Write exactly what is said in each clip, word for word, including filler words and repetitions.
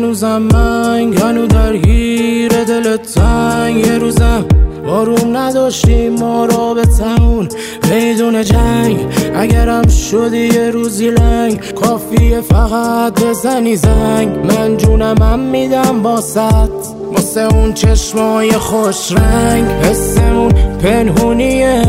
هنوزم من هنو درگیر دل تنگ. یه روزم آروم نداشتیم ما را به تمون میدون جنگ. اگرم شدی یه روزی لنگ کافیه فقط بزنی زنگ. من جونمم میدم باست واسه اون چشمای خوش رنگ. حسمون پنهونیه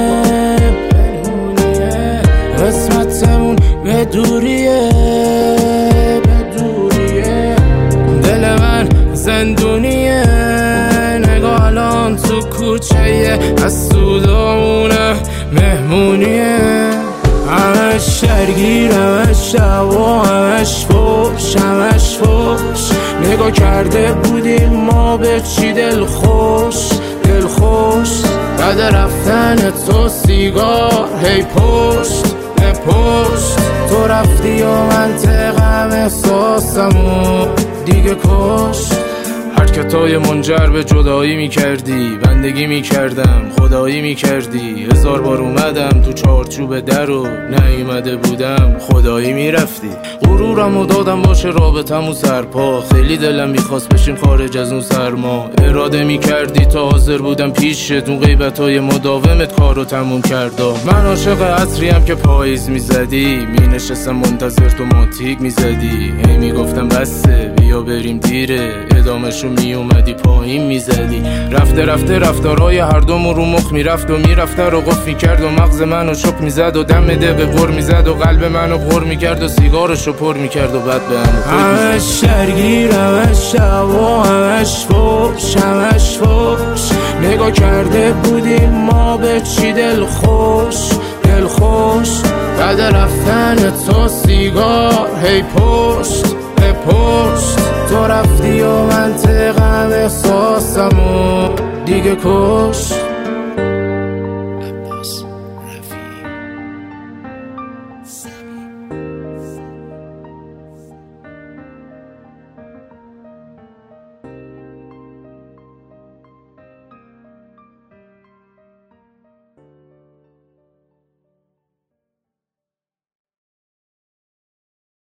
قسمتمون به دوریه به دوریه. دل من زندونیه نگاه الان تو کوچه از سودامونه مهمونیه. همش درگیر همش دعوا همش فوش همش فوش. نگاه کرده بودیم ما به چی دل خوش دل خوش. بعد رفتن تو سیگار هی پشت به پشت. تو رفتی و منطقم احساسمو دیگه کشت. حرکتای منجر به جدایی میکردی بندگی میکردم خدایی میکردی. هزار بار اومدم تو چارچوب در و نیومده بودم خدایی میرفتی. غرورمو دادم باشه رابطمو سرپا. خیلی دلم میخواست بشیم خارج از اون سرما. اراده میکردی تا حاضر بودم پیشت. اون غیبتای مداومت کارو تموم کردا. من عاشق عصریم که پاییز میزدی مینشستم منتظر تو ماتیک میزدی. هی میگفتم بسه بیا بریم دیره ادامشو می اومدی پایین میزدی. رفته رفته رفتارای هر دومون رو مخ میرفت و میرفته رو قف میکرد و مغز منو شک میزد و دم دقیقه غر میزد و قلب منو غر میکرد و سیگارشو پر میکرد و بعد به هم همش درگیر همش دعوا همش فوش همش فوش. نگاه کرده بودیم ما به چی دل خوش دل خوش. بعد رفتن تو سیگار هی پشت به پشت. تو رفتی و منطقم احساسمو دیگه کشت.